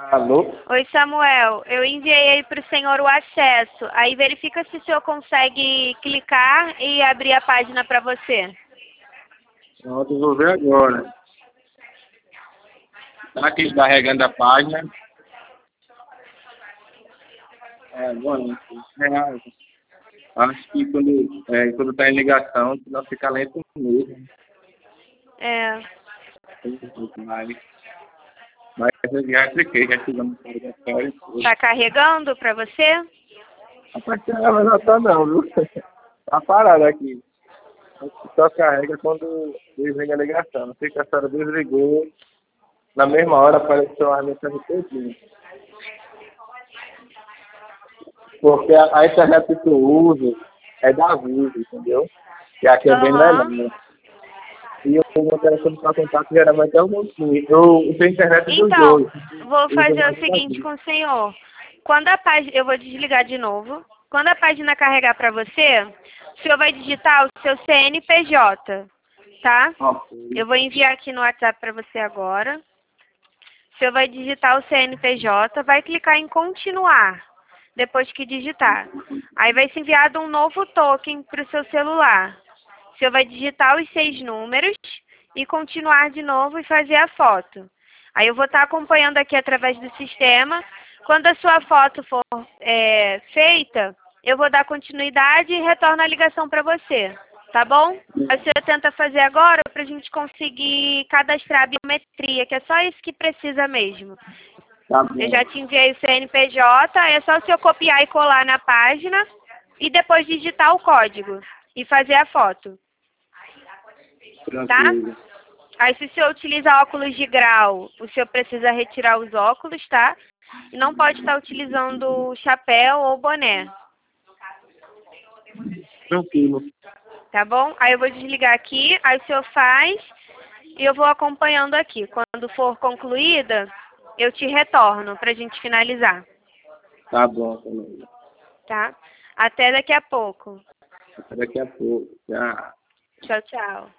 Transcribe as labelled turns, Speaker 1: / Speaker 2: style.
Speaker 1: Alô?
Speaker 2: Oi, Samuel. Eu enviei aí para o senhor o acesso. Aí verifica se o senhor consegue clicar e abrir a página para você.
Speaker 1: Pronto, eu vou ver agora. Tá aqui carregando a página. Bom, acho que quando tá em ligação, não fica lento mesmo.
Speaker 2: É.
Speaker 1: Mas eu já cliquei, já fizemos o carregatório.
Speaker 2: Tá carregando para você?
Speaker 1: Rapaz, não tá não, viu? Tá parado aqui. Só carrega quando desliga a ligação. Não sei se a senhora desligou. Na mesma hora apareceu a mensagem todinha. Porque a internet que eu uso é da Vivo, entendeu? E aqui é bem melhor. E o meu telefone para contato geralmente é o meu filho. Eu tenho internet dos
Speaker 2: Então,
Speaker 1: dois.
Speaker 2: vou fazer o seguinte com o senhor. Quando a página, eu vou desligar de novo. Quando a página carregar para você, o senhor vai digitar o seu CNPJ, tá? Eu vou enviar aqui no WhatsApp para você agora. O senhor vai digitar o CNPJ, vai clicar em continuar, depois que digitar. Aí vai ser enviado um novo token para o seu celular. O senhor vai digitar os 6 números e continuar de novo e fazer a foto. Aí eu vou estar acompanhando aqui através do sistema. Quando a sua foto for feita, eu vou dar continuidade e retorno a ligação para você. Tá bom? A senhora tenta fazer agora para a gente conseguir cadastrar a biometria, que é só isso que precisa mesmo.
Speaker 1: Tá bom.
Speaker 2: Eu já te enviei o CNPJ, é só o senhor copiar e colar na página e depois digitar o código e fazer a foto. Tá? Aí se o senhor utiliza óculos de grau, o senhor precisa retirar os óculos, tá? E não pode estar utilizando chapéu ou boné.
Speaker 1: Tranquilo.
Speaker 2: Tá bom? Aí eu vou desligar aqui, aí o senhor faz e eu vou acompanhando aqui. Quando for concluída, eu te retorno pra gente finalizar.
Speaker 1: Tá bom, também.
Speaker 2: Tá? Até daqui a pouco.
Speaker 1: Até daqui a pouco. Tchau.
Speaker 2: Tchau, tchau.